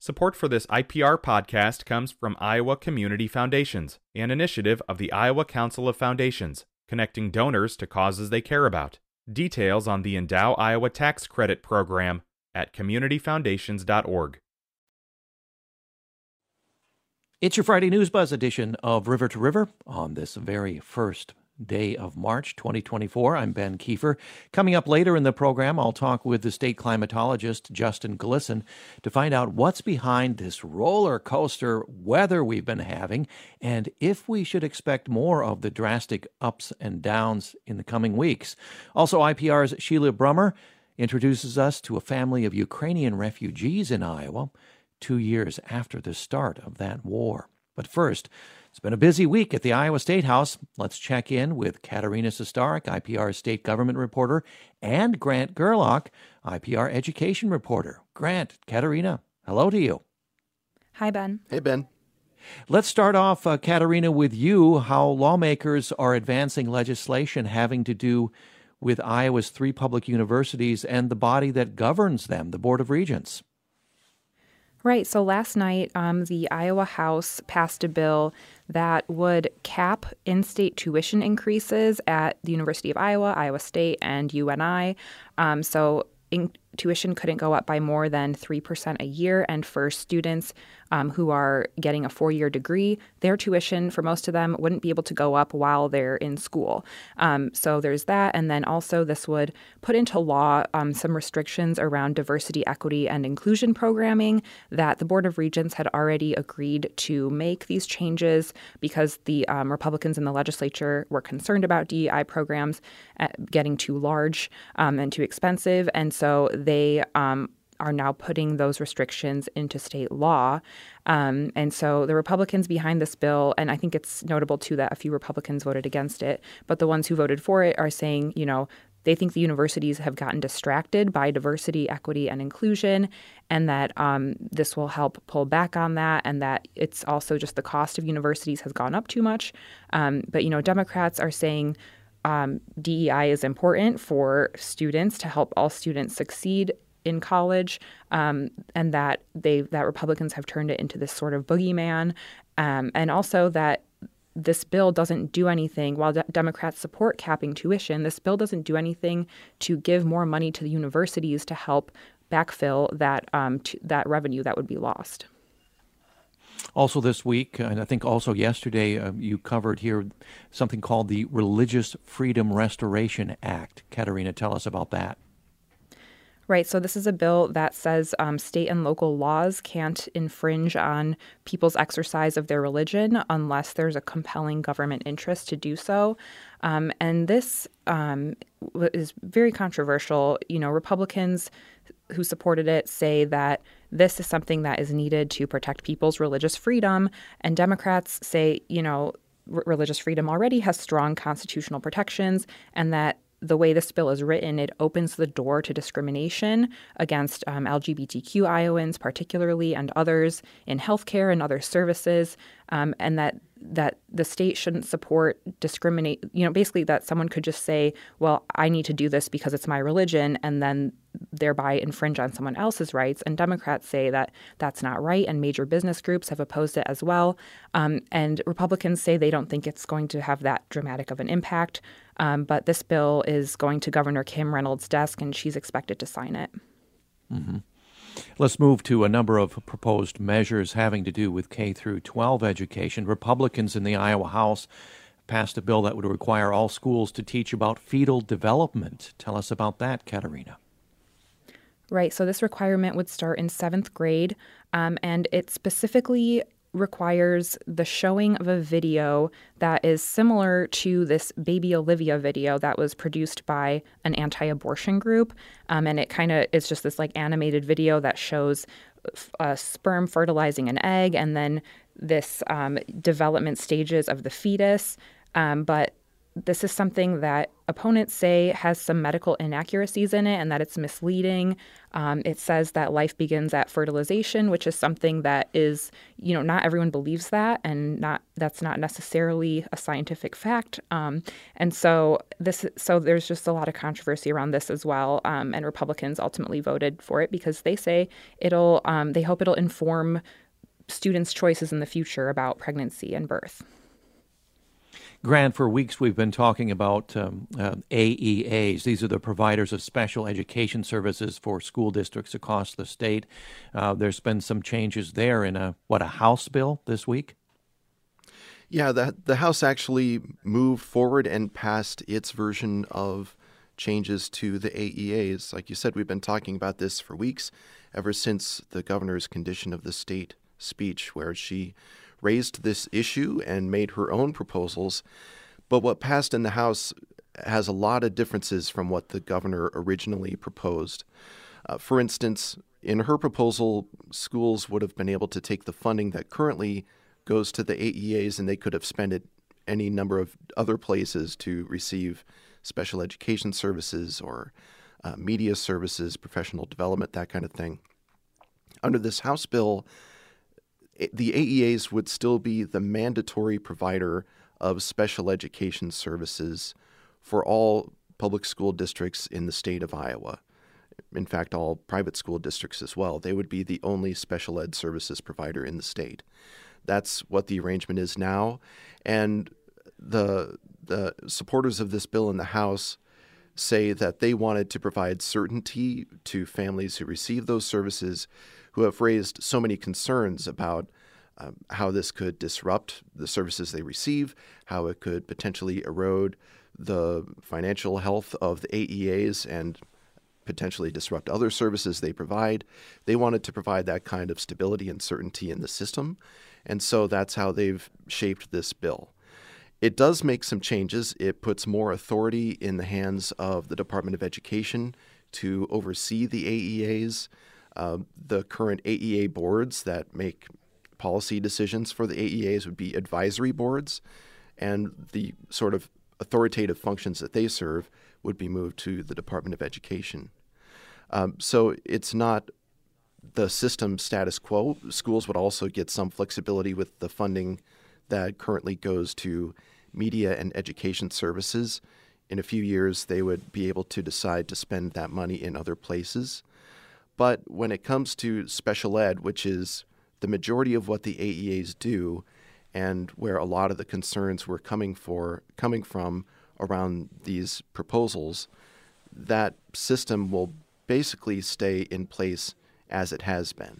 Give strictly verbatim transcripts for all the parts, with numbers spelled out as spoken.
Support for this I P R podcast comes from Iowa Community Foundations, an initiative of the Iowa Council of Foundations, connecting donors to causes they care about. Details on the Endow Iowa Tax Credit Program at community foundations dot org. It's your Friday News Buzz edition of River to River on this very first day of March twenty twenty-four. I'm Ben Kiefer. Coming up later in the program, I'll talk with the state climatologist Justin Glisson to find out what's behind this roller coaster weather we've been having and if we should expect more of the drastic ups and downs in the coming weeks. Also, I P R's Sheila Brummer introduces us to a family of Ukrainian refugees in Iowa two years after the start of that war. But first, it's been a busy week at the Iowa State House. Let's check in with Katerina Sostarek, I P R state government reporter, and Grant Gerlach, I P R education reporter. Grant, Katerina, hello to you. Hi, Ben. Hey, Ben. Let's start off, uh, Katerina, with you, how lawmakers are advancing legislation having to do with Iowa's three public universities and the body that governs them, the Board of Regents. Right. So last night, um, the Iowa House passed a bill that would cap in-state tuition increases at the University of Iowa, Iowa State, and U N I. Um, so in- tuition couldn't go up by more than three percent a year. And for students um, who are getting a four-year degree, their tuition, for most of them, wouldn't be able to go up while they're in school. Um, so there's that. And then also this would put into law um, some restrictions around diversity, equity, and inclusion programming that the Board of Regents had already agreed to make these changes because the um, Republicans in the legislature were concerned about D E I programs uh, getting too large um, and too expensive. And so they um, are now putting those restrictions into state law. Um, and so the Republicans behind this bill, and I think it's notable, too, that a few Republicans voted against it, but the ones who voted for it are saying, you know, they think the universities have gotten distracted by diversity, equity, and inclusion, and that um, this will help pull back on that, and that it's also just the cost of universities has gone up too much. Um, but, you know, Democrats are saying um, D E I is important for students to help all students succeed in college, um, and that they that Republicans have turned it into this sort of boogeyman, um, and also that this bill doesn't do anything. While de- Democrats support capping tuition, this bill doesn't do anything to give more money to the universities to help backfill that um, to, that revenue that would be lost. Also this week, and I think also yesterday, uh, you covered here something called the Religious Freedom Restoration Act. Katerina, tell us about that. Right. So this is a bill that says um, state and local laws can't infringe on people's exercise of their religion unless there's a compelling government interest to do so. Um, and this um, is very controversial. You know, Republicans who supported it say that this is something that is needed to protect people's religious freedom. And Democrats say, you know, r- religious freedom already has strong constitutional protections, and that the way this bill is written, it opens the door to discrimination against um, L G B T Q Iowans particularly, and others in healthcare and other services, um, and that that the state shouldn't support discriminate, you know, basically that someone could just say, well, I need to do this because it's my religion, and then thereby infringe on someone else's rights. And Democrats say that that's not right, and major business groups have opposed it as well. Um, and Republicans say they don't think it's going to have that dramatic of an impact. Um, but this bill is going to Governor Kim Reynolds' desk, and she's expected to sign it. Mm-hmm. Let's move to a number of proposed measures having to do with K through twelve education. Republicans in the Iowa House passed a bill that would require all schools to teach about fetal development. Tell us about that, Katerina. Right. So this requirement would start in seventh grade, um, and it specifically requires the showing of a video that is similar to this Baby Olivia video that was produced by an anti-abortion group. Um, and it kind of is just this like animated video that shows uh, sperm fertilizing an egg and then this um, development stages of the fetus. Um, but this is something that opponents say has some medical inaccuracies in it and that it's misleading. Um, it says that life begins at fertilization, which is something that is, you know, not everyone believes that, and not that's not necessarily a scientific fact. Um, and so this, so there's just a lot of controversy around this as well. Um, and Republicans ultimately voted for it because they say it'll, um, they hope it'll inform students' choices in the future about pregnancy and birth. Grant, for weeks we've been talking about um, uh, A E As. These are the providers of special education services for school districts across the state. Uh, there's been some changes there in a, what, a House bill this week? Yeah, the, the House actually moved forward and passed its version of changes to the A E As. Like you said, we've been talking about this for weeks, ever since the governor's condition of the state speech, where she raised this issue and made her own proposals. But what passed in the House has a lot of differences from what the governor originally proposed. Uh, for instance, in her proposal, schools would have been able to take the funding that currently goes to the A E As and they could have spent it any number of other places to receive special education services or uh, media services, professional development, that kind of thing. Under this House bill, the A E As would still be the mandatory provider of special education services for all public school districts in the state of Iowa. In fact, all private school districts as well. They would be the only special ed services provider in the state. That's what the arrangement is now. And the the supporters of this bill in the House say that they wanted to provide certainty to families who receive those services, who have raised so many concerns about um, how this could disrupt the services they receive, how it could potentially erode the financial health of the A E As and potentially disrupt other services they provide. They wanted to provide that kind of stability and certainty in the system, and so that's how they've shaped this bill. It does make some changes. It puts more authority in the hands of the Department of Education to oversee the A E As. Uh, the current A E A boards that make policy decisions for the A E As would be advisory boards, and the sort of authoritative functions that they serve would be moved to the Department of Education. Um, so it's not the system status quo. Schools would also get some flexibility with the funding that currently goes to media and education services. In a few years, they would be able to decide to spend that money in other places. But when it comes to special ed, which is the majority of what the A E As do, and where a lot of the concerns were coming for coming from around these proposals, that system will basically stay in place as it has been.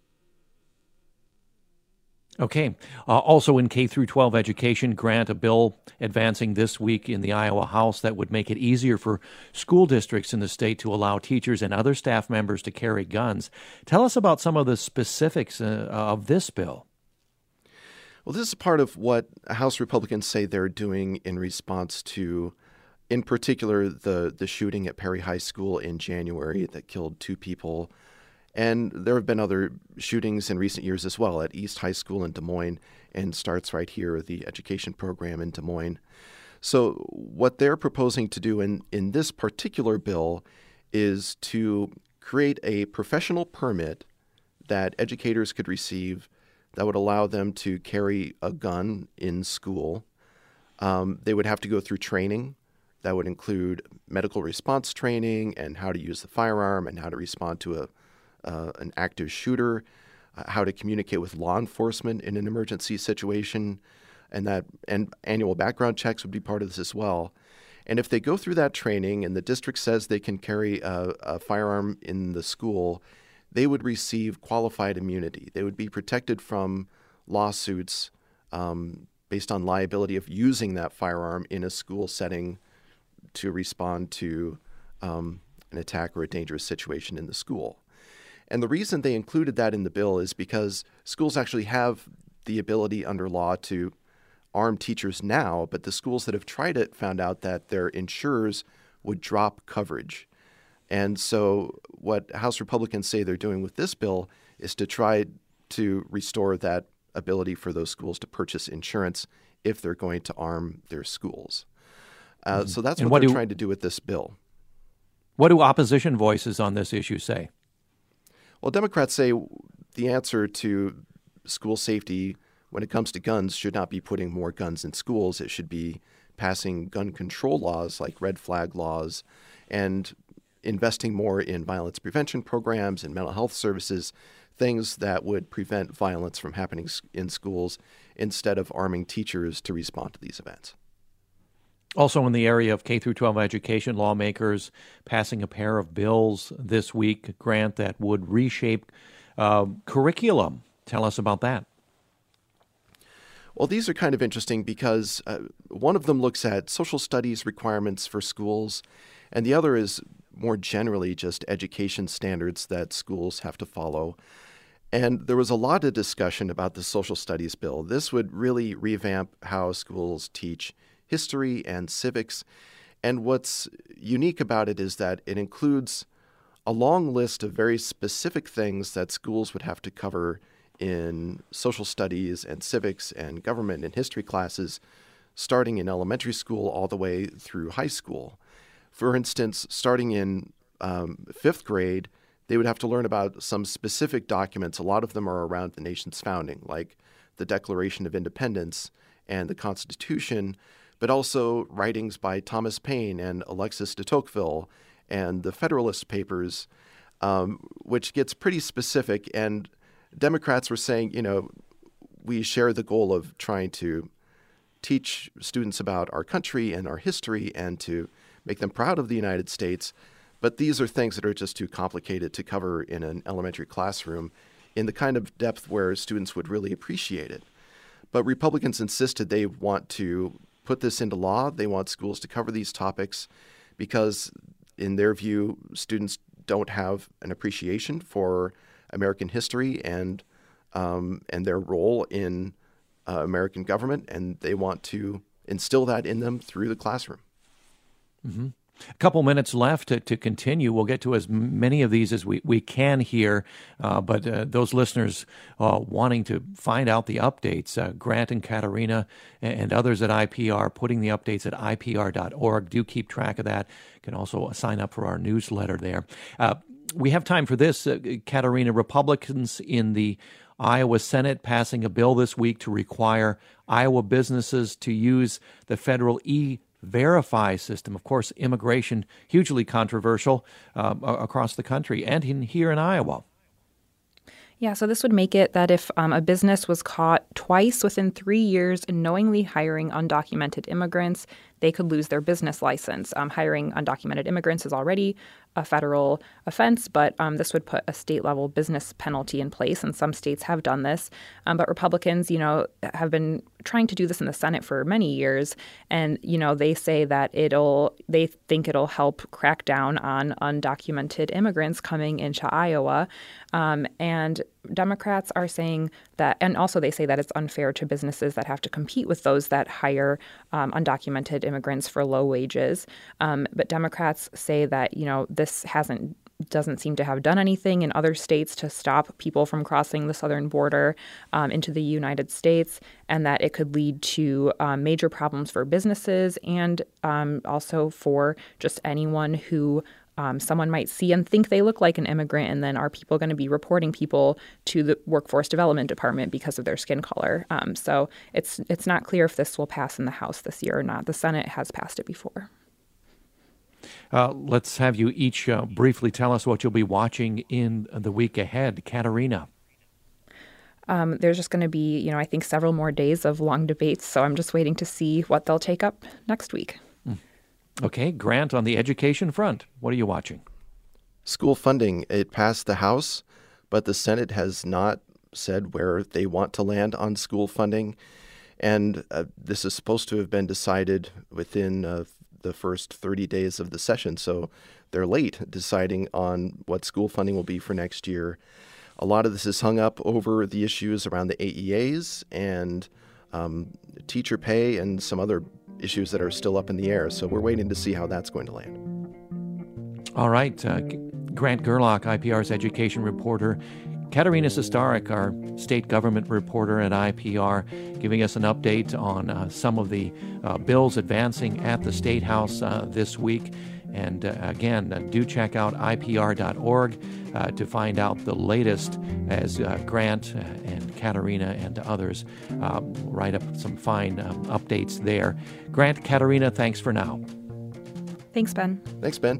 Okay. Uh, also in K through twelve education, Grant, a bill advancing this week in the Iowa House that would make it easier for school districts in the state to allow teachers and other staff members to carry guns. Tell us about some of the specifics uh, of this bill. Well, this is part of what House Republicans say they're doing in response to, in particular, the, the shooting at Perry High School in January that killed two people. And there have been other shootings in recent years as well at East High School in Des Moines, and starts right here, the education program in Des Moines. So what they're proposing to do in, in this particular bill is to create a professional permit that educators could receive that would allow them to carry a gun in school. Um, they would have to go through training. That would include medical response training and how to use the firearm and how to respond to a Uh, an active shooter, uh, how to communicate with law enforcement in an emergency situation, and that and annual background checks would be part of this as well. And if they go through that training and the district says they can carry a, a firearm in the school, they would receive qualified immunity. They would be protected from lawsuits um, based on liability of using that firearm in a school setting to respond to um, an attack or a dangerous situation in the school. And the reason they included that in the bill is because schools actually have the ability under law to arm teachers now, but the schools that have tried it found out that their insurers would drop coverage. And so what House Republicans say they're doing with this bill is to try to restore that ability for those schools to purchase insurance if they're going to arm their schools. Uh, mm-hmm. So that's and what, what they're do, trying to do with this bill. What do opposition voices on this issue say? Well, Democrats say the answer to school safety when it comes to guns should not be putting more guns in schools. It should be passing gun control laws like red flag laws and investing more in violence prevention programs and mental health services, things that would prevent violence from happening in schools instead of arming teachers to respond to these events. Also in the area of K through twelve education, lawmakers passing a pair of bills this week, Grant, that would reshape uh, curriculum. Tell us about that. Well, these are kind of interesting because uh, one of them looks at social studies requirements for schools, and the other is more generally just education standards that schools have to follow. And there was a lot of discussion about the social studies bill. This would really revamp how schools teach history and civics. And what's unique about it is that it includes a long list of very specific things that schools would have to cover in social studies and civics and government and history classes, starting in elementary school all the way through high school. For instance, starting in um, fifth grade, they would have to learn about some specific documents. A lot of them are around the nation's founding, like the Declaration of Independence and the Constitution, but also writings by Thomas Paine and Alexis de Tocqueville and the Federalist Papers, um, which gets pretty specific. And Democrats were saying, you know, we share the goal of trying to teach students about our country and our history and to make them proud of the United States. But these are things that are just too complicated to cover in an elementary classroom in the kind of depth where students would really appreciate it. But Republicans insisted they want to put this into law. They want schools to cover these topics because, in their view, students don't have an appreciation for American history and um, and their role in uh, American government, and they want to instill that in them through the classroom. Mm-hmm. A couple minutes left to, to continue. We'll get to as many of these as we, we can here, uh, but uh, those listeners uh, wanting to find out the updates, uh, Grant and Katerina and others at I P R putting the updates at I P R dot org. Do keep track of that. You can also sign up for our newsletter there. Uh, we have time for this, uh, Katerina. Republicans in the Iowa Senate passing a bill this week to require Iowa businesses to use the federal e Verify system. Of course, immigration, hugely controversial uh, across the country and in, here in Iowa. Yeah, so this would make it that if um, a business was caught twice within three years in knowingly hiring undocumented immigrants, they could lose their business license. Um, hiring undocumented immigrants is already a federal offense, but um, this would put a state-level business penalty in place, and some states have done this. Um, but Republicans, you know, have been trying to do this in the Senate for many years, and, you know, they say that it'll, they think it'll help crack down on undocumented immigrants coming into Iowa. Um, and Democrats are saying that, and also they say that it's unfair to businesses that have to compete with those that hire um, undocumented immigrants for low wages. Um, but Democrats say that, you know, this hasn't doesn't seem to have done anything in other states to stop people from crossing the southern border um, into the United States, and that it could lead to um, major problems for businesses and um, also for just anyone who Um, someone might see and think they look like an immigrant, and then are people going to be reporting people to the Workforce Development Department because of their skin color? Um, so it's it's not clear if this will pass in the House this year or not. The Senate has passed it before. Uh, let's have you each uh, briefly tell us what you'll be watching in the week ahead. Katerina. Um, there's just going to be, you know, I think several more days of long debates, so I'm just waiting to see what they'll take up next week. Mm. Okay, Grant, on the education front, what are you watching? School funding, it passed the House, but the Senate has not said where they want to land on school funding. And uh, this is supposed to have been decided within uh, the first thirty days of the session. So they're late deciding on what school funding will be for next year. A lot of this is hung up over the issues around the A E As and um, teacher pay and some other issues that are still up in the air. So we're waiting to see how that's going to land. All right. Uh, Grant Gerlach, I P R's education reporter. Katerina Sestarik, our state government reporter at I P R, giving us an update on uh, some of the uh, bills advancing at the State House uh, this week. And uh, again, uh, do check out I P R dot org uh, to find out the latest as uh, Grant and Katerina and others uh, write up some fine um, updates there. Grant, Katerina, thanks for now. Thanks, Ben. Thanks, Ben.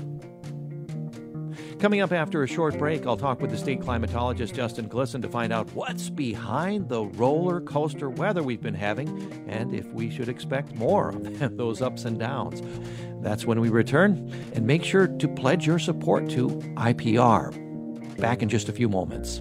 Coming up after a short break, I'll talk with the state climatologist Justin Glisson to find out what's behind the roller coaster weather we've been having and if we should expect more of those ups and downs. That's when we return, and make sure to pledge your support to I P R. Back in just a few moments.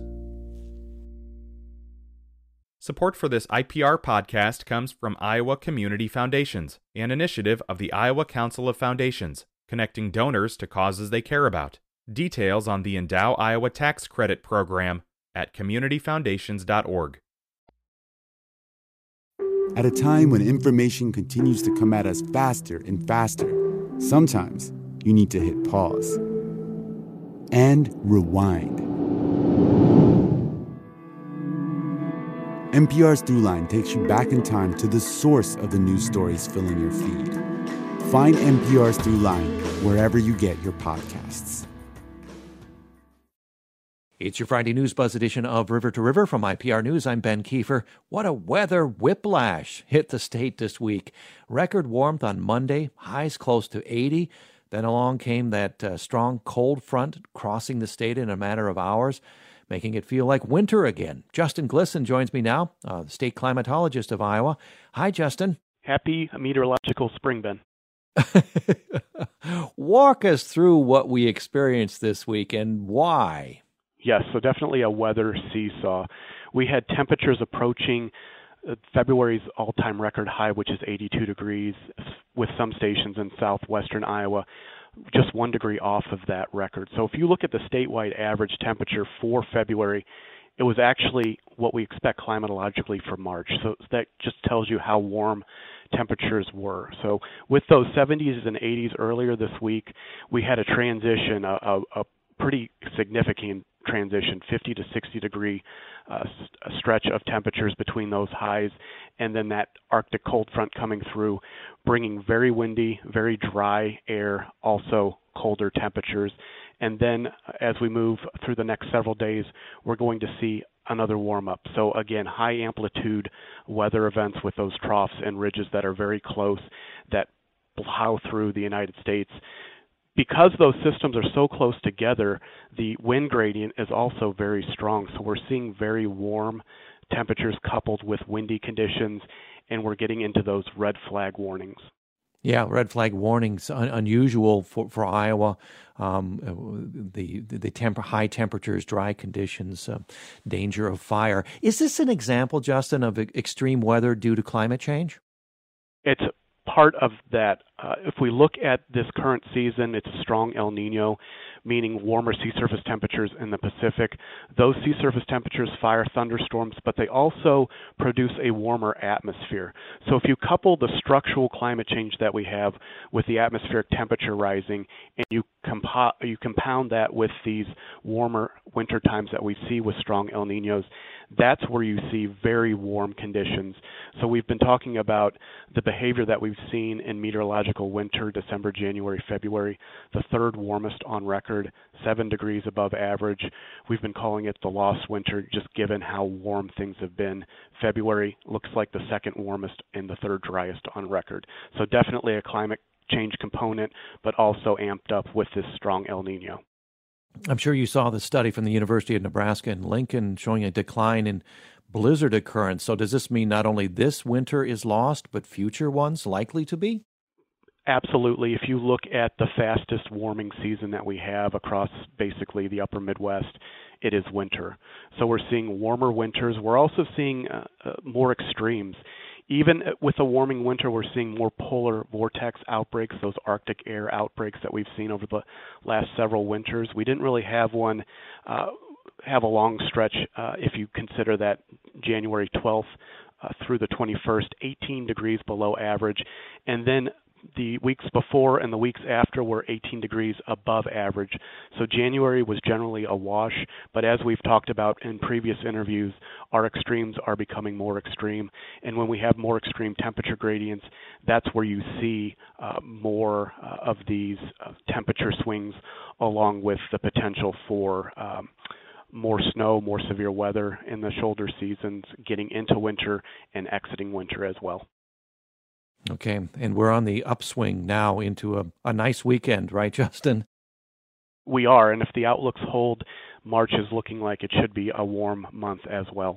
Support for this I P R podcast comes from Iowa Community Foundations, an initiative of the Iowa Council of Foundations, connecting donors to causes they care about. Details on the Endow Iowa Tax Credit Program at community foundations dot org. At a time when information continues to come at us faster and faster, sometimes you need to hit pause and rewind. N P R's Throughline takes you back in time to the source of the news stories filling your feed. Find N P R's Throughline wherever you get your podcasts. It's your Friday News Buzz edition of River to River from I P R News. I'm Ben Kiefer. What a weather whiplash hit the state this week. Record warmth on Monday, highs close to eighty. Then along came that uh, strong cold front crossing the state in a matter of hours, making it feel like winter again. Justin Glisson joins me now, uh, the state climatologist of Iowa. Hi, Justin. Happy meteorological spring, Ben. Walk us through what we experienced this week and why. Yes, so definitely a weather seesaw. We had temperatures approaching February's all-time record high, which is eighty-two degrees, with some stations in southwestern Iowa just one degree off of that record. So if you look at the statewide average temperature for February, it was actually what we expect climatologically for March. So that just tells you how warm temperatures were. So with those seventies and eighties earlier this week, we had a transition, a, a, a pretty significant transition, fifty to sixty degree uh, stretch of temperatures between those highs, and then that Arctic cold front coming through, bringing very windy, very dry air, also colder temperatures. And then as we move through the next several days, we're going to see another warm-up. So again, high amplitude weather events with those troughs and ridges that are very close, that plow through the United States. Because those systems are so close together, the wind gradient is also very strong. So we're seeing very warm temperatures coupled with windy conditions, and we're getting into those red flag warnings. Yeah, red flag warnings, un- unusual for, for Iowa. Um, the the temp- high temperatures, dry conditions, uh, danger of fire. Is this an example, Justin, of extreme weather due to climate change? It's part of that. Uh, if we look at this current season, it's a strong El Nino, meaning warmer sea surface temperatures in the Pacific. Those sea surface temperatures fire thunderstorms, but they also produce a warmer atmosphere. So if you couple the structural climate change that we have with the atmospheric temperature rising, and you, compo- you compound that with these warmer winter times that we see with strong El Ninos, that's where you see very warm conditions. So we've been talking about the behavior that we've seen in meteorological winter, December, January, February, the third warmest on record, seven degrees above average. We've been calling it the lost winter, just given how warm things have been. February looks like the second warmest and the third driest on record. So definitely a climate change component, but also amped up with this strong El Nino. I'm sure you saw the study from the University of Nebraska in Lincoln showing a decline in blizzard occurrence. So does this mean not only this winter is lost, but future ones likely to be? Absolutely. If you look at the fastest warming season that we have across basically the upper Midwest, it is winter. So we're seeing warmer winters. We're also seeing uh, uh, more extremes. Even with a warming winter, we're seeing more polar vortex outbreaks, those Arctic air outbreaks that we've seen over the last several winters. We didn't really have one uh, have a long stretch uh, if you consider that January twelfth uh, through the twenty-first, eighteen degrees below average. And then the weeks before and the weeks after were eighteen degrees above average. So January was generally a wash, but as we've talked about in previous interviews, our extremes are becoming more extreme. And when we have more extreme temperature gradients, that's where you see uh, more uh, of these uh, temperature swings, along with the potential for um, more snow, more severe weather in the shoulder seasons, getting into winter and exiting winter as well. Okay, and we're on the upswing now into a, a nice weekend, right, Justin? We are, and if the outlooks hold, March is looking like it should be a warm month as well.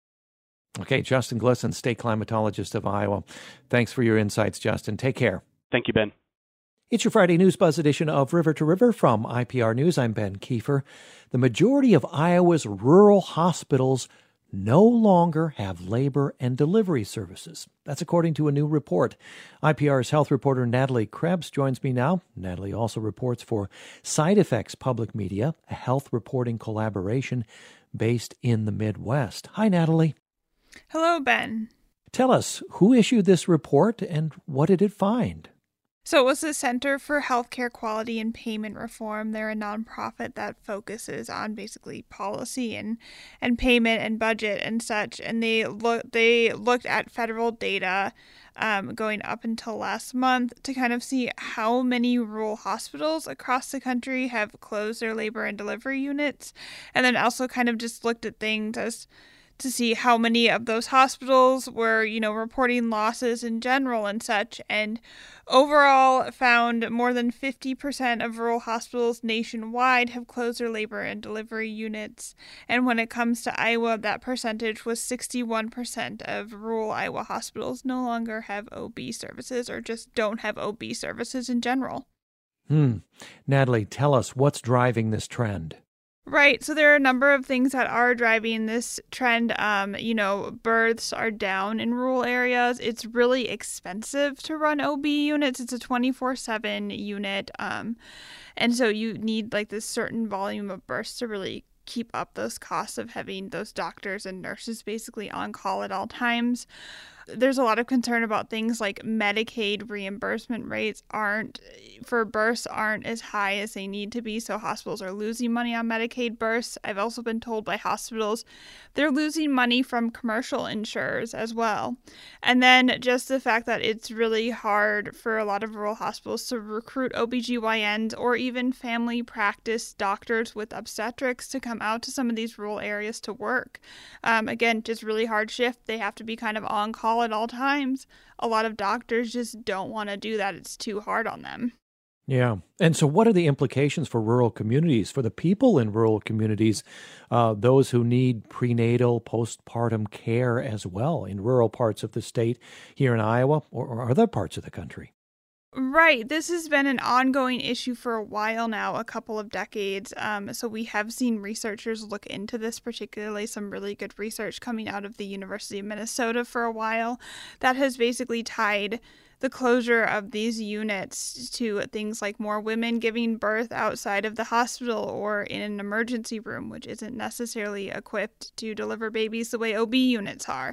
Okay, Justin Glisson, state climatologist of Iowa. Thanks for your insights, Justin. Take care. Thank you, Ben. It's your Friday News Buzz edition of River to River from I P R News. I'm Ben Kiefer. The majority of Iowa's rural hospitals no longer have labor and delivery services. That's according to a new report. I P R's health reporter Natalie Krebs joins me now. Natalie also reports for Side Effects Public Media, a health reporting collaboration based in the Midwest. Hi, Natalie. Hello, Ben. Tell us, who issued this report and what did it find? So it was the Center for Healthcare Quality and Payment Reform. They're a nonprofit that focuses on basically policy and, and payment and budget and such. And they look they looked at federal data um, going up until last month to kind of see how many rural hospitals across the country have closed their labor and delivery units, and then also kind of just looked at things as to see how many of those hospitals were, you know, reporting losses in general and such, and overall found more than fifty percent of rural hospitals nationwide have closed their labor and delivery units. And when it comes to Iowa, that percentage was sixty-one percent of rural Iowa hospitals no longer have O B services or just don't have O B services in general. Hmm. Natalie, tell us what's driving this trend. Right. So there are a number of things that are driving this trend. Um, you know, births are down in rural areas. It's really expensive to run O B units. It's a twenty-four seven unit. Um, and so you need like this certain volume of births to really keep up those costs of having those doctors and nurses basically on call at all times. There's a lot of concern about things like Medicaid reimbursement rates aren't for births aren't as high as they need to be, so hospitals are losing money on Medicaid births. I've also been told by hospitals they're losing money from commercial insurers as well. And then just the fact that it's really hard for a lot of rural hospitals to recruit O B G Y Ns or even family practice doctors with obstetrics to come out to some of these rural areas to work. Um, again, just really hard shift. They have to be kind of on call at all times. A lot of doctors just don't want to do that. It's too hard on them. Yeah. And so what are the implications for rural communities, for the people in rural communities, uh, those who need prenatal, postpartum care as well in rural parts of the state here in Iowa or, or other parts of the country? Right. This has been an ongoing issue for a while now, a couple of decades. Um, so we have seen researchers look into this, particularly some really good research coming out of the University of Minnesota for a while that has basically tied the closure of these units to things like more women giving birth outside of the hospital or in an emergency room, which isn't necessarily equipped to deliver babies the way O B units are.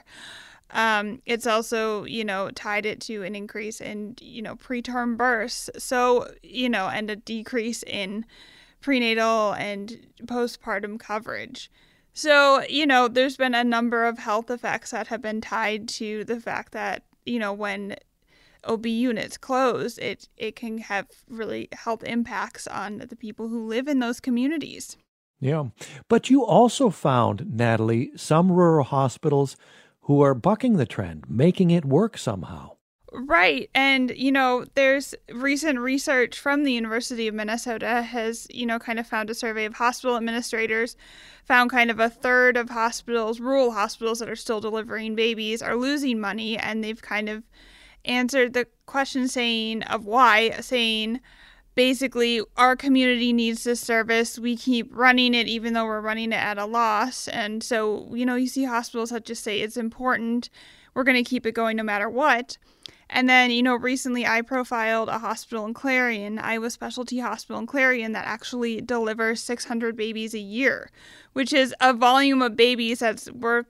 Um, it's also, you know, tied it to an increase in, you know, preterm births. So, you know, and a decrease in prenatal and postpartum coverage. So, you know, there's been a number of health effects that have been tied to the fact that, you know, when O B units close, it, it can have really health impacts on the people who live in those communities. Yeah. But you also found, Natalie, some rural hospitals who are bucking the trend, making it work somehow. Right. And, you know, there's recent research from the University of Minnesota has, you know, kind of found a survey of hospital administrators, found kind of a third of hospitals, rural hospitals that are still delivering babies are losing money. And they've kind of answered the question saying of why, saying basically our community needs this service. We keep running it even though we're running it at a loss. And so, you know, you see hospitals that just say it's important. We're going to keep it going no matter what. And then, you know, recently I profiled a hospital in Clarion, Iowa Specialty Hospital in Clarion, that actually delivers six hundred babies a year, which is a volume of babies that's worth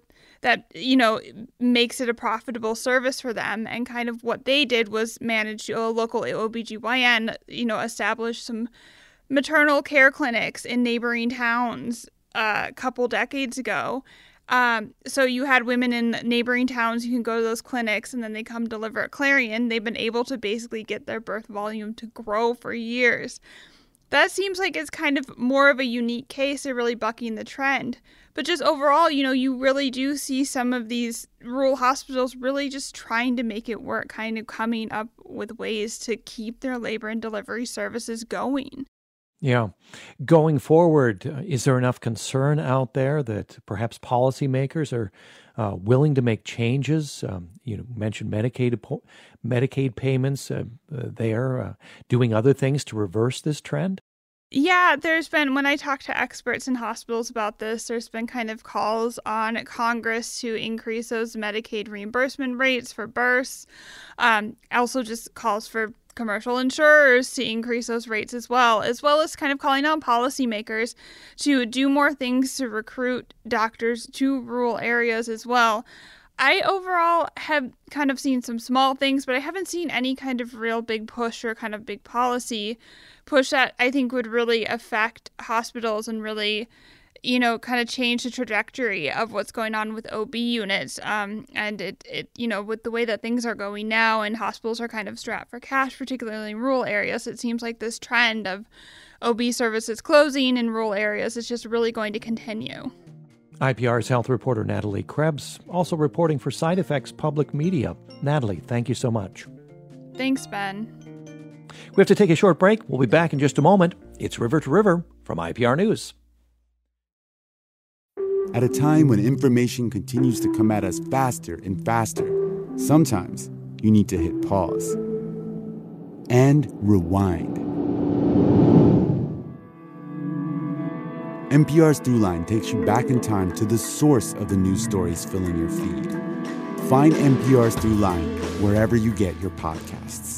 that, you know, makes it a profitable service for them. And kind of what they did was manage a local O B G Y N, you know, establish some maternal care clinics in neighboring towns uh, a couple decades ago. Um, so you had women in neighboring towns who can go to those clinics and then they come deliver at Clarion. They've been able to basically get their birth volume to grow for years. That seems like it's kind of more of a unique case of really bucking the trend. But just overall, you know, you really do see some of these rural hospitals really just trying to make it work, kind of coming up with ways to keep their labor and delivery services going. Yeah. Going forward, uh, is there enough concern out there that perhaps policymakers are uh, willing to make changes? Um, you know, mentioned Medicaid Medicaid payments uh, uh, there, uh, doing other things to reverse this trend? Yeah, there's been, when I talk to experts in hospitals about this, there's been kind of calls on Congress to increase those Medicaid reimbursement rates for births. Um, also just calls for commercial insurers to increase those rates as well, as well as kind of calling on policymakers to do more things to recruit doctors to rural areas as well. I overall have kind of seen some small things, but I haven't seen any kind of real big push or kind of big policy push that I think would really affect hospitals and really, you know, kind of change the trajectory of what's going on with O B units. Um, and it, it, you know, with the way that things are going now and hospitals are kind of strapped for cash, particularly in rural areas, it seems like this trend of O B services closing in rural areas is just really going to continue. I P R's health reporter Natalie Krebs, also reporting for Side Effects Public Media. Natalie, thank you so much. Thanks, Ben. We have to take a short break. We'll be back in just a moment. It's River to River from I P R News. At a time when information continues to come at us faster and faster, sometimes you need to hit pause and rewind. N P R's Throughline takes you back in time to the source of the news stories filling your feed. Find N P R's Throughline wherever you get your podcasts.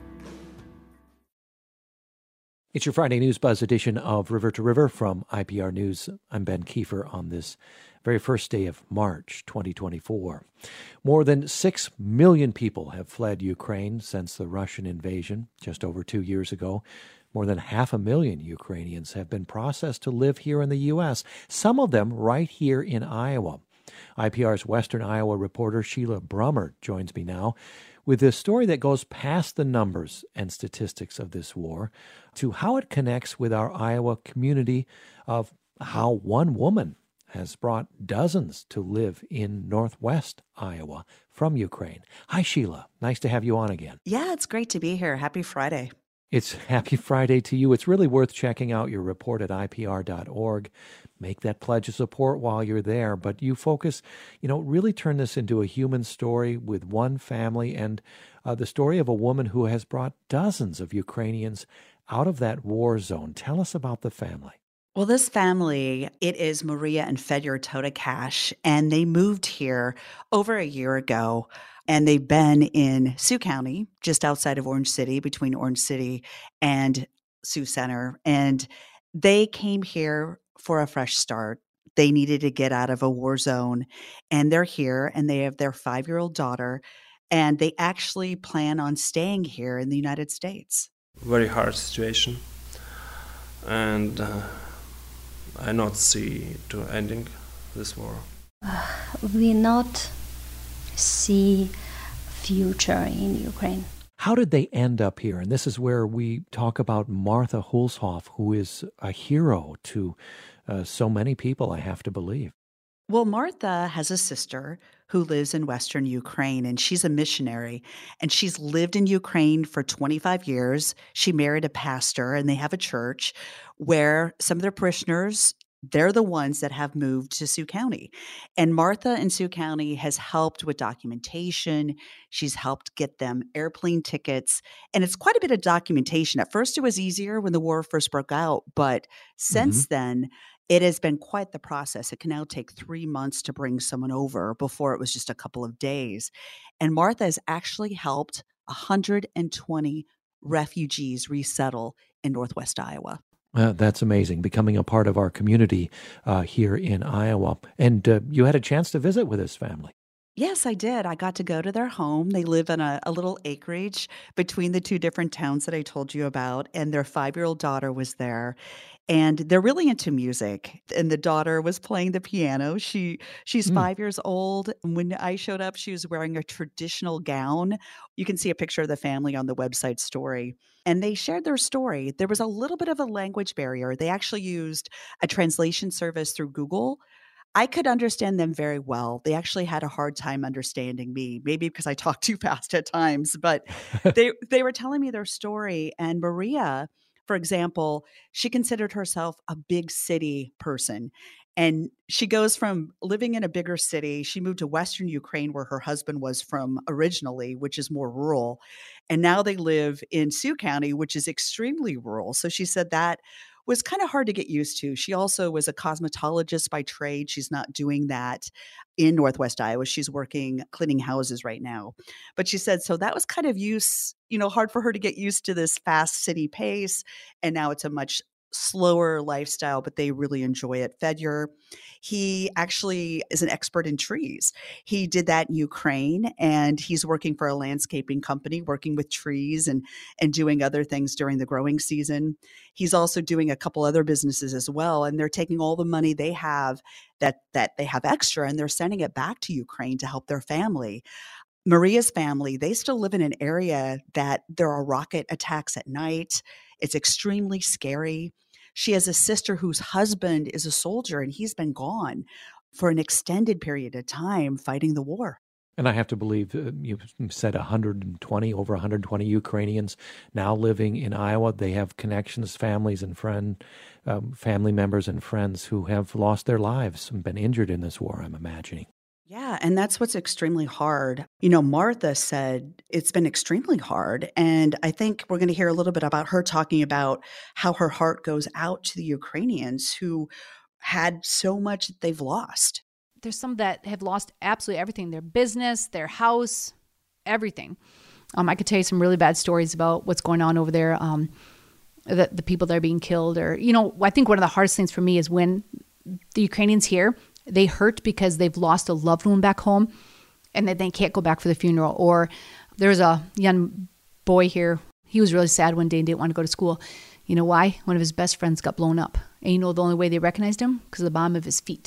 It's your Friday News Buzz edition of River to River from I P R News. I'm Ben Kiefer on this very first day of March twenty twenty-four. More than six million people have fled Ukraine since the Russian invasion just over two years ago. More than half a million Ukrainians have been processed to live here in the U S, some of them right here in Iowa. I P R's Western Iowa reporter Sheila Brummer joins me now with a story that goes past the numbers and statistics of this war to how it connects with our Iowa community of how one woman has brought dozens to live in northwest Iowa from Ukraine. Hi, Sheila. Nice to have you on again. Yeah, it's great to be here. Happy Friday. It's happy Friday to you. It's really worth checking out your report at I P R dot org. Make that pledge of support while you're there. But you focus, you know, really turn this into a human story with one family and uh, the story of a woman who has brought dozens of Ukrainians out of that war zone. Tell us about the family. Well, this family, it is Maria and Fedor Todakash, and they moved here over a year ago. And they've been in Sioux County, just outside of Orange City, between Orange City and Sioux Center. And they came here for a fresh start. They needed to get out of a war zone. And they're here, and they have their five-year-old daughter. And they actually plan on staying here in the United States. Very hard situation. And uh, I not see to ending this war. Uh, we not see future in Ukraine. How did they end up here? And this is where we talk about Martha Hulshoff, who is a hero to uh, so many people, I have to believe. Well, Martha has a sister who lives in Western Ukraine, and she's a missionary, and she's lived in Ukraine for twenty-five years. She married a pastor, and they have a church where some of their parishioners, they're the ones that have moved to Sioux County. And Martha in Sioux County has helped with documentation. She's helped get them airplane tickets. And it's quite a bit of documentation. At first, it was easier when the war first broke out. But since mm-hmm. then, it has been quite the process. It can now take three months to bring someone over. Before, it was just a couple of days. And Martha has actually helped one hundred twenty refugees resettle in Northwest Iowa. Uh, that's amazing, becoming a part of our community uh, here in Iowa. And uh, you had a chance to visit with his family. Yes, I did. I got to go to their home. They live in a, a little acreage between the two different towns that I told you about, and their five-year-old daughter was there. And they're really into music. And the daughter was playing the piano. She she's Mm. five years old. When I showed up, she was wearing a traditional gown. You can see a picture of the family on the website story. And they shared their story. There was a little bit of a language barrier. They actually used a translation service through Google. I could understand them very well. They actually had a hard time understanding me, maybe because I talk too fast at times, but they they were telling me their story. And Maria, for example, she considered herself a big city person. And she goes from living in a bigger city. She moved to Western Ukraine, where her husband was from originally, which is more rural. And now they live in Sioux County, which is extremely rural. So she said that was kind of hard to get used to. She also was a cosmetologist by trade. She's not doing that in Northwest Iowa. She's working cleaning houses right now. But she said, so that was kind of use, you know, hard for her to get used to this fast city pace. And now it's a much slower lifestyle, but they really enjoy it. Fedor, he actually is an expert in trees. He did that in Ukraine, and he's working for a landscaping company, working with trees and, and doing other things during the growing season. He's also doing a couple other businesses as well, and they're taking all the money they have that, that they have extra, and they're sending it back to Ukraine to help their family. Maria's family, they still live in an area that there are rocket attacks at night. It's extremely scary. She has a sister whose husband is a soldier, and he's been gone for an extended period of time fighting the war. And I have to believe uh, you said one hundred twenty, over one hundred twenty Ukrainians now living in Iowa. They have connections, families and friend, um, family members and friends who have lost their lives and been injured in this war, I'm imagining. Yeah, and that's what's extremely hard. You know, Martha said it's been extremely hard. And I think we're going to hear a little bit about her talking about how her heart goes out to the Ukrainians who had so much that they've lost. There's some that have lost absolutely everything, their business, their house, everything. Um, I could tell you some really bad stories about what's going on over there, um, the, the people that are being killed. Or, you know, I think one of the hardest things for me is when the Ukrainians here, they hurt because they've lost a loved one back home and that they can't go back for the funeral. Or there's a young boy here. He was really sad one day and didn't want to go to school. You know why? One of his best friends got blown up. And you know the only way they recognized him? Because of the bottom of his feet.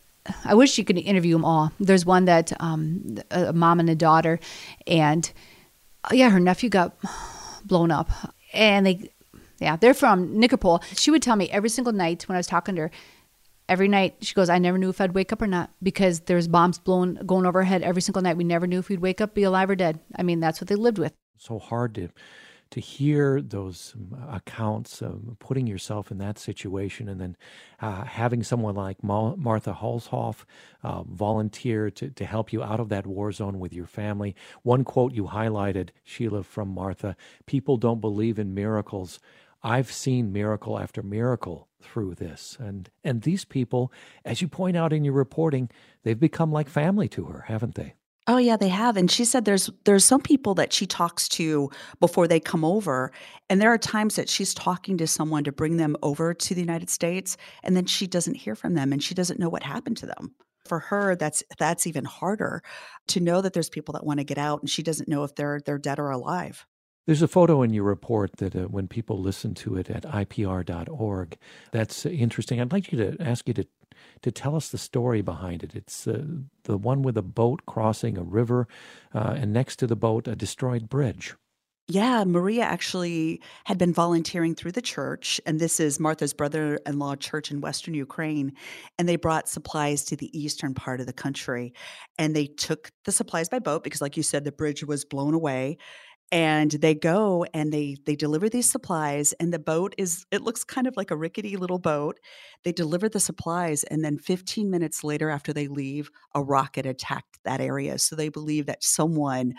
I wish you could interview them all. There's one that, um, a mom and a daughter, and oh yeah, her nephew got blown up. And they, yeah, they're from Nikopol. She would tell me every single night when I was talking to her, every night, she goes, I never knew if I'd wake up or not because there's bombs blowing, going over our head every single night. We never knew if we'd wake up, be alive or dead. I mean, that's what they lived with. So hard to to hear those accounts, of putting yourself in that situation, and then uh, having someone like Ma- Martha Holzhoff uh, volunteer to, to help you out of that war zone with your family. One quote you highlighted, Sheila, from Martha, people don't believe in miracles. I've seen miracle after miracle through this. And and these people, as you point out in your reporting, they've become like family to her, haven't they? Oh yeah, they have. And she said there's there's some people that she talks to before they come over. And there are times that she's talking to someone to bring them over to the United States, and then she doesn't hear from them and she doesn't know what happened to them. For her, that's that's even harder to know that there's people that want to get out and she doesn't know if they're they're dead or alive. There's a photo in your report that uh, when people listen to it at I P R dot org, that's uh, interesting. I'd like you to ask you to to tell us the story behind it. It's uh, the one with a boat crossing a river, uh, and next to the boat, a destroyed bridge. Yeah, Maria actually had been volunteering through the church, and this is Martha's brother-in-law church in Western Ukraine, and they brought supplies to the eastern part of the country, and they took the supplies by boat because, like you said, the bridge was blown away. And they go and they they deliver these supplies, and the boat is, it looks kind of like a rickety little boat. They deliver the supplies, and then fifteen minutes later after they leave, a rocket attacked that area. So they believe that someone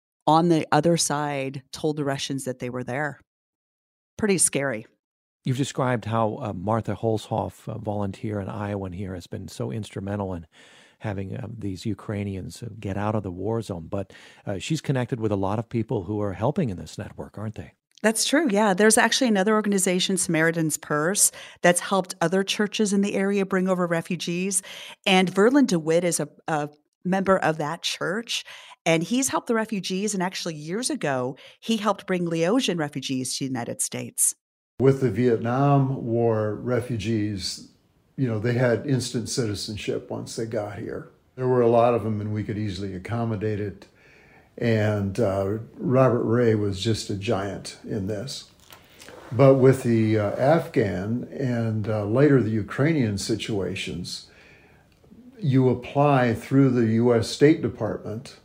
on the other side told the Russians that they were there. Pretty scary. You've described how uh, Martha Holzhoff, a volunteer in Iowa here, has been so instrumental in having uh, these Ukrainians get out of the war zone. But uh, she's connected with a lot of people who are helping in this network, aren't they? That's true. Yeah. There's actually another organization, Samaritan's Purse, that's helped other churches in the area bring over refugees. And Verlin DeWitt is a, a member of that church. And he's helped the refugees. And actually, years ago, he helped bring Laotian refugees to the United States. With the Vietnam War refugees, you know, they had instant citizenship once they got here. There were a lot of them, and we could easily accommodate it. And uh, Robert Ray was just a giant in this. But with the uh, Afghan and uh, later the Ukrainian situations, you apply through the U S State Department,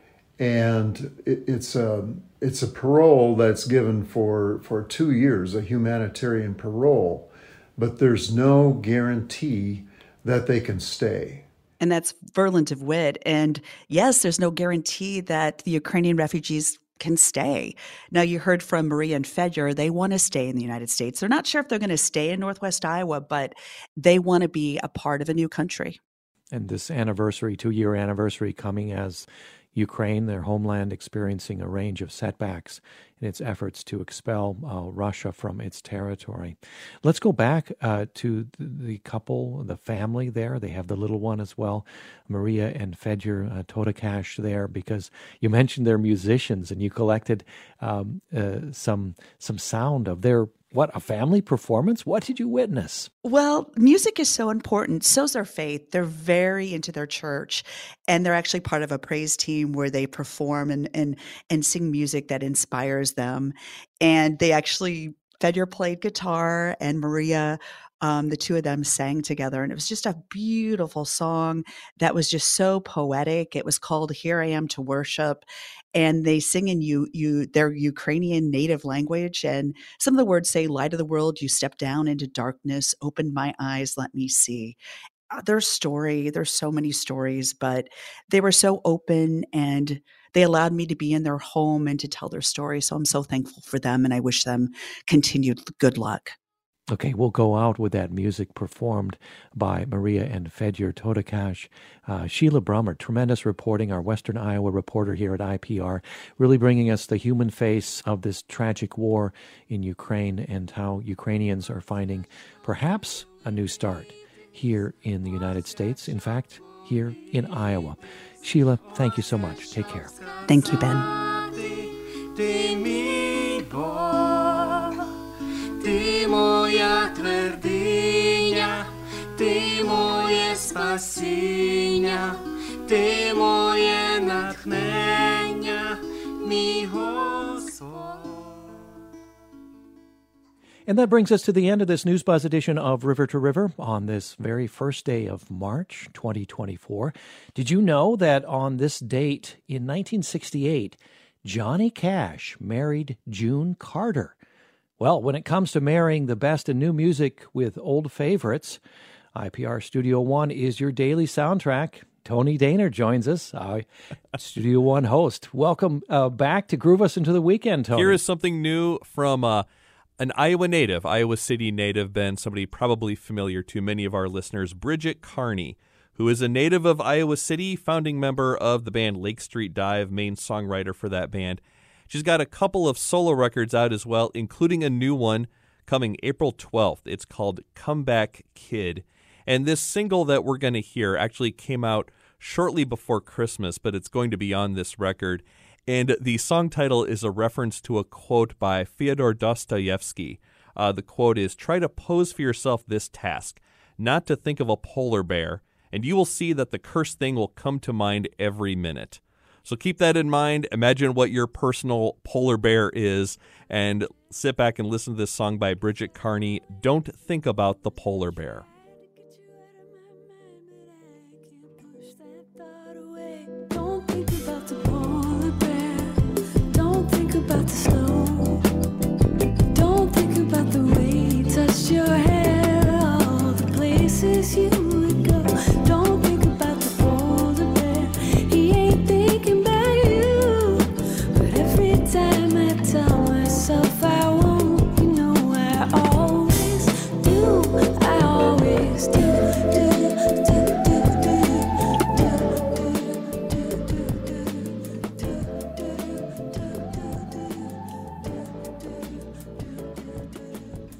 and it, it's a it's a parole that's given for, for two years, a humanitarian parole, but there's no guarantee that they can stay. And that's Verlin DeWitt. And yes, there's no guarantee that the Ukrainian refugees can stay. Now, you heard from Maria and Fedor. They want to stay in the United States. They're not sure if they're going to stay in Northwest Iowa, but they want to be a part of a new country. And this anniversary, two-year anniversary coming as Ukraine, their homeland, experiencing a range of setbacks in its efforts to expel uh, Russia from its territory. Let's go back uh, to the couple, the family there. They have the little one as well, Maria and Fedor uh, Todakash there, because you mentioned they're musicians and you collected um, uh, some some sound of their, what, a family performance? What did you witness? Well, music is so important. So's their faith. They're very into their church, and they're actually part of a praise team where they perform and and and sing music that inspires them. And they actually, Fedor played guitar, and Maria, um, the two of them sang together, and it was just a beautiful song that was just so poetic. It was called "Here I Am to Worship." And they sing in you, you, their Ukrainian native language. And some of the words say, "Light of the world, you step down into darkness, opened my eyes, let me see." Uh, their story, there's so many stories, but they were so open and they allowed me to be in their home and to tell their story. So I'm so thankful for them, and I wish them continued good luck. Okay, we'll go out with that music performed by Maria and Fedor Todakash. Uh, Sheila Brummer, tremendous reporting, our Western Iowa reporter here at I P R, really bringing us the human face of this tragic war in Ukraine and how Ukrainians are finding perhaps a new start here in the United States, in fact, here in Iowa. Sheila, thank you so much. Take care. Thank you, Ben. Ти моя твердиня, ти моє спасіння, ти моє натхнення, мій Господь. And that brings us to the end of this News Buzz edition of River to River on this very first day of March twenty twenty-four. Did you know that on this date in nineteen sixty-eight, Johnny Cash married June Carter? Well, when it comes to marrying the best in new music with old favorites, I P R Studio One is your daily soundtrack. Tony Daner joins us, uh, Studio One host. Welcome uh, back to Groove Us into the Weekend, Tony. Here is something new from uh, an Iowa native, Iowa City native, Ben, somebody probably familiar to many of our listeners, Bridget Carney, who is a native of Iowa City, founding member of the band Lake Street Dive, main songwriter for that band. She's got a couple of solo records out as well, including a new one coming April twelfth. It's called Comeback Kid. And this single that we're going to hear actually came out shortly before Christmas, but it's going to be on this record. And the song title is a reference to a quote by Fyodor Dostoevsky. Uh, the quote is, "Try to pose for yourself this task, not to think of a polar bear, and you will see that the cursed thing will come to mind every minute." So keep that in mind. Imagine what your personal polar bear is, and sit back and listen to this song by Bridget Carney, Don't Think About the Polar Bear. Don't think about the polar bear. Don't think about the snow. Don't think about the way you touched your hair, all the places you would go. Don't think about the polar bear. He ain't thinking about you. But every time I tell myself I won't, you know I always do. I always do. Do, do, do, do, do, do.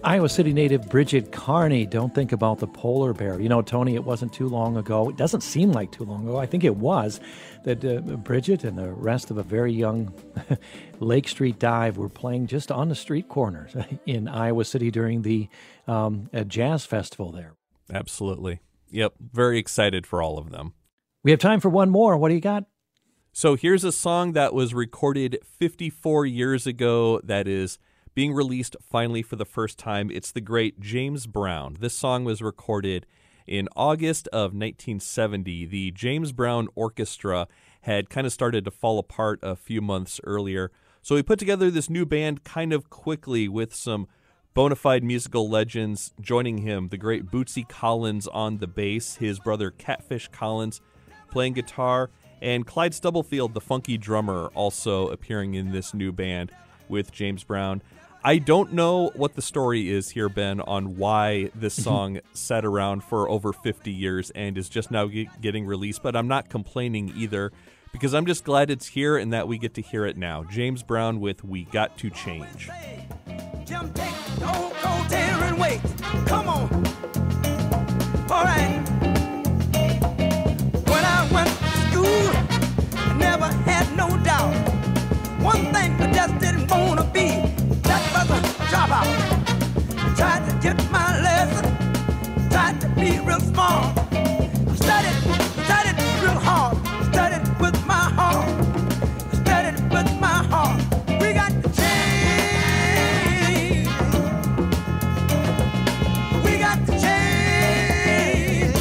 Iowa City native Bridget Carney, don't think about the polar bear. You know, Tony, it wasn't too long ago. It doesn't seem like too long ago. I think it was that uh, Bridget and the rest of a very young Lake Street Dive were playing just on the street corners in Iowa City during the um, jazz festival there. Absolutely. Yep. Very excited for all of them. We have time for one more. What do you got? So here's a song that was recorded fifty-four years ago that is being released finally for the first time. It's the great James Brown. This song was recorded in August of nineteen seventy. The James Brown Orchestra had kind of started to fall apart a few months earlier. So he put together this new band kind of quickly with some bona fide musical legends joining him. The great Bootsy Collins on the bass, his brother Catfish Collins playing guitar, and Clyde Stubblefield, the funky drummer, also appearing in this new band with James Brown. I don't know what the story is here, Ben, on why this song sat around for over fifty years and is just now ge- getting released, but I'm not complaining either because I'm just glad it's here and that we get to hear it now. James Brown with We Got to Change. Jump, take, don't go there and wait. Come on. All right. When I went to school, I never had no doubt. One thing I just didn't want to be, that was a dropout. Tried to get my lesson, tried to be real smart. I studied, studied real hard, studied with my heart, studied with my heart. We got to change. We got to change.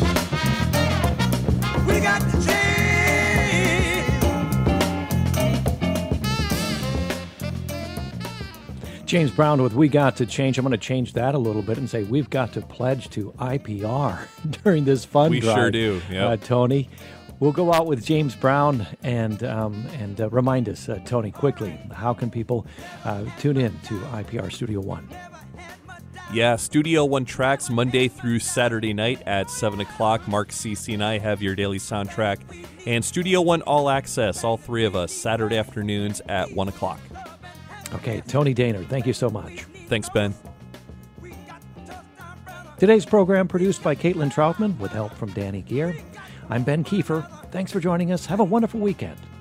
We got to change. James Brown with We Got to Change. I'm going to change that a little bit and say we've got to pledge to I P R during this fund we drive. We sure do, yeah. Uh, Tony, we'll go out with James Brown and um, and uh, remind us, uh, Tony, quickly, how can people uh, tune in to I P R Studio One? Yeah, Studio One tracks Monday through Saturday night at seven o'clock. Mark, Cece, and I have your daily soundtrack. And Studio One All Access, all three of us, Saturday afternoons at one o'clock. Okay, Tony Daner, thank you so much. Thanks, Ben. Today's program produced by Caitlin Troutman with help from Danny Gear. I'm Ben Kiefer. Thanks for joining us. Have a wonderful weekend.